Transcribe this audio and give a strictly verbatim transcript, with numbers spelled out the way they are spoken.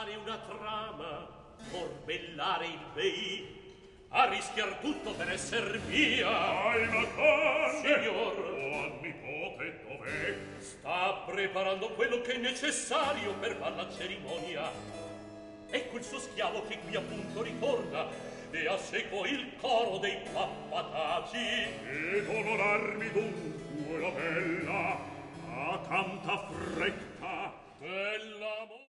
fare una trama, corbellare il bei, a rischiar tutto per esser mia. Ai macone! Signor! O al nipote dov'è? Sta preparando quello che è necessario per far la cerimonia. Ecco il suo schiavo che qui appunto ritorna e a seguo il coro dei pappataci. Ed onorarmi dunque la bella a tanta fretta. Bella